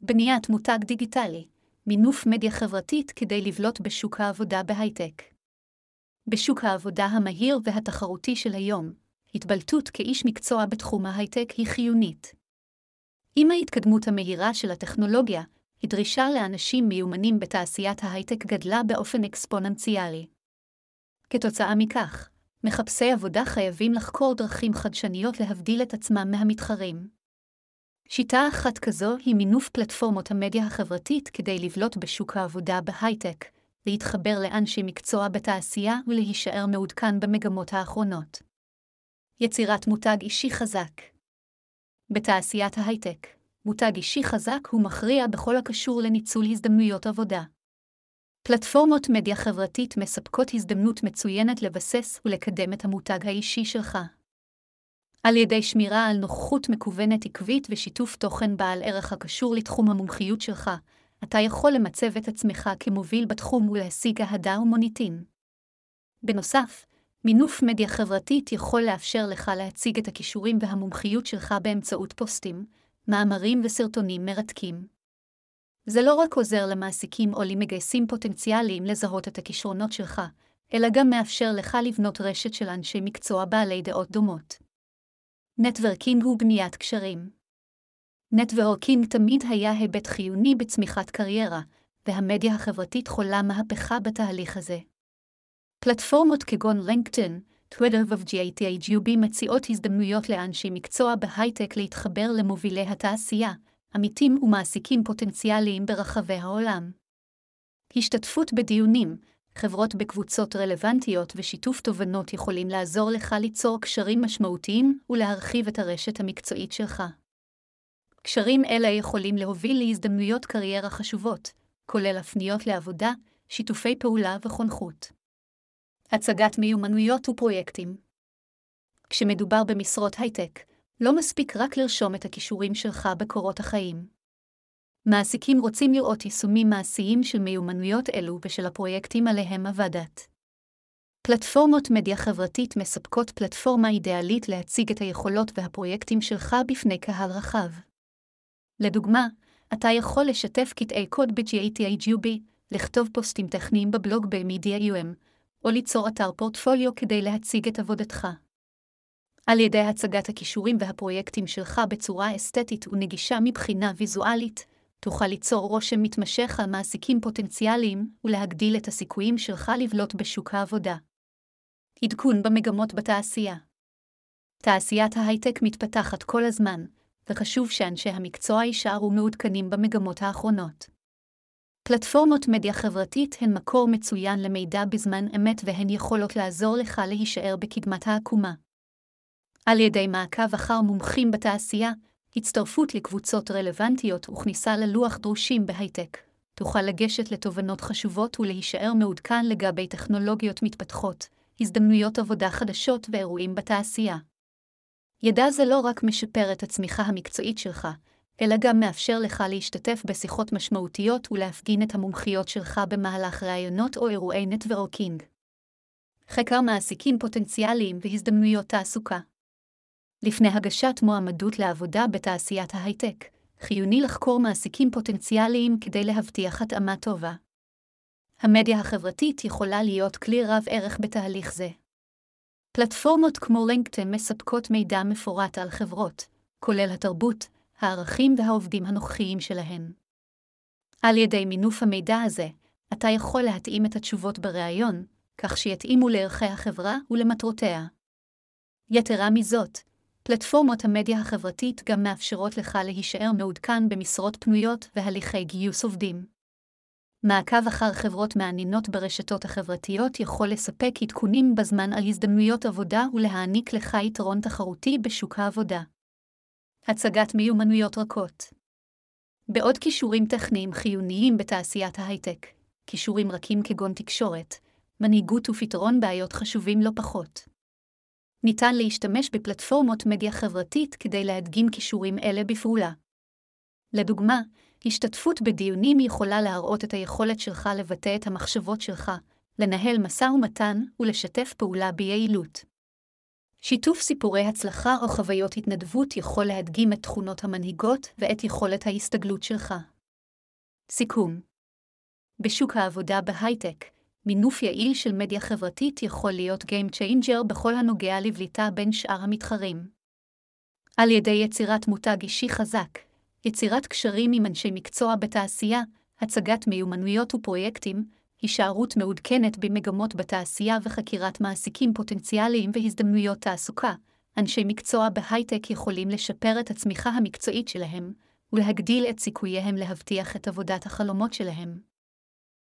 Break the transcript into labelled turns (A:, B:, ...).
A: בניית מותג דיגיטלי, מינוף מדיה חברתית כדי לבלוט בשוק העבודה בהייטק. בשוק העבודה המהיר והתחרותי של היום, התבלטות כאיש מקצוע בתחום ההייטק היא חיונית. עם ההתקדמות המהירה של הטכנולוגיה, הדרישה לאנשים מיומנים בתעשיית ההייטק גדלה באופן אקספוננציאלי. כתוצאה מכך, מחפשי עבודה חייבים לחקור דרכים חדשניות להבדיל את עצמם מהמתחרים. שיטה אחת כזו היא מינוף פלטפורמות המדיה החברתית כדי לבלוט בשוק העבודה בהייטק, להתחבר לאנשי מקצוע בתעשייה ולהישאר מעודכן במגמות האחרונות. יצירת מותג אישי חזק. בתעשיית ההייטק, מותג אישי חזק הוא מכריע בכל הקשור לניצול הזדמנויות עבודה. פלטפורמות מדיה חברתית מספקות הזדמנות מצוינת לבסס ולקדם את המותג האישי שלך. על ידי שמירה על נוכחות מקוונת עקבית ושיתוף תוכן בעל ערך הקשור לתחום המומחיות שלך, אתה יכול למצב את עצמך כמוביל בתחום ולהשיג אהדה ומוניטין. בנוסף, מינוף מדיה חברתית יכול לאפשר לך להציג את הכישורים והמומחיות שלך באמצעות פוסטים, מאמרים וסרטונים מרתקים. זה לא רק עוזר למעסיקים או למגייסים פוטנציאליים לזהות את הכישרונות שלך, אלא גם מאפשר לך לבנות רשת של אנשי מקצוע בעלי דעות דומות. נטוורקינג הוא בניית קשרים. נטוורקינג תמיד היה היבט חיוני בצמיחת קריירה, והמדיה החברתית חולה מהפכה בתהליך הזה. פלטפורמות כגון לינקדאין, טוויטר ו-GitHub מציעות הזדמנויות לאנשי מקצוע בהייטק להתחבר למובילי התעשייה, עמיתים ומעסיקים פוטנציאליים ברחבי העולם. השתתפות בדיונים, חברות בקבוצות רלוונטיות ושיתוף תובנות יכולים לעזור לך ליצור קשרים משמעותיים ולהרחיב את הרשת המקצועית שלך. קשרים אלה יכולים להוביל להזדמנויות קריירה חשובות, כולל הפניות לעבודה, שיתופי פעולה וחונכות. הצגת מיומנויות ופרויקטים. כשמדובר במשרות הייטק, לא מספיק רק לרשום את הכישורים שלך בקורות החיים. מעסיקים רוצים לראות יישומים מעשיים של מיומנויות אלו ושל הפרויקטים עליהם עבדת. פלטפורמות מדיה חברתית מספקות פלטפורמה אידיאלית להציג את היכולות והפרויקטים שלך בפני קהל רחב. לדוגמה, אתה יכול לשתף קטעי קוד ב-GitHub, לכתוב פוסטים טכניים בבלוג ב-Medium, או ליצור אתר פורטפוליו כדי להציג את עבודתך. על ידי הצגת הכישורים והפרויקטים שלך בצורה אסתטית ונגישה מבחינה ויזואלית, תוכל ליצור רושם מתמשך על מעסיקים פוטנציאליים ולהגדיל את הסיכויים שלך לבלוט בשוק העבודה. עדכון במגמות בתעשייה. תעשיית ההייטק מתפתחת כל הזמן, וחשוב שאנשי המקצוע יישארו מעודכנים במגמות האחרונות. פלטפורמות מדיה חברתית הן מקור מצוין למידע בזמן אמת והן יכולות לעזור לך להישאר בקדמת העקומה. על ידי מעקב אחר מומחים בתעשייה, הצטרפות לקבוצות רלוונטיות וכניסה ללוח דרושים בהייטק, תוכל לגשת לתובנות חשובות ולהישאר מעודכן לגבי טכנולוגיות מתפתחות, הזדמנויות עבודה חדשות ואירועים בתעשייה. ידע זה לא רק משפר את הצמיחה המקצועית שלך, אלא גם מאפשר לך להשתתף בשיחות משמעותיות ולהפגין את המומחיות שלך במהלך ראיונות או אירועי נטוורקינג. חקר מעסיקים פוטנציאליים והזדמנויות תעסוקה. לפני הגשת מועמדות לעבודה בתעשיית ההייטק, חיוני לחקור מעסיקים פוטנציאליים כדי להבטיח התאמה טובה. המדיה החברתית יכולה להיות כלי רב ערך בתהליך זה. פלטפורמות כמו לינקדאין מספקות מידע מפורט על חברות, כולל התרבות, הערכים והעובדים הנוכחיים שלהן. על ידי מינוף המידע הזה, אתה יכול להתאים את התשובות בראיון, כך שיתאימו לערכי החברה ולמטרותיה. יתרה מזאת, פלטפורמות המדיה החברתית גם מאפשרות לך להישאר מעודכן במשרות פנויות והליכי גיוס עובדים. מעקב אחר חברות מעניינות ברשתות החברתיות יכול לספק עדכונים בזמן על הזדמנויות עבודה ולהעניק לך יתרון תחרותי בשוק העבודה. הצגת מיומנויות רכות. בעוד כישורים טכניים חיוניים בתעשיית ההייטק, כישורים רכים כגון תקשורת, מנהיגות ופתרון בעיות חשובים לא פחות. ניתן להשתמש בפלטפורמות מדיה חברתית כדי להדגים כישורים אלה בפעולה. לדוגמה, השתתפות בדיונים יכולה להראות את היכולת שלך לבטא את המחשבות שלך, לנהל משא ומתן ולשתף פעולה ביעילות. שיתוף סיפורי הצלחה או חוויות התנדבות יכול להדגים את תכונות המנהיגות ואת יכולת ההסתגלות שלך. סיכום. בשוק העבודה בהייטק, מינוף יעיל של מדיה חברתית יכול להיות Game Changer בכל הנוגע לבליטה בין שאר המתחרים. על ידי יצירת מותג אישי חזק, יצירת קשרים עם אנשי מקצוע בתעשייה, הצגת מיומנויות ופרויקטים, הישארות מעודכנת במגמות בתעשייה וחקירת מעסיקים פוטנציאליים והזדמנויות תעסוקה, אנשי מקצוע בהייטק יכולים לשפר את הצמיחה המקצועית שלהם ולהגדיל את סיכוייהם להבטיח את עבודת החלומות שלהם.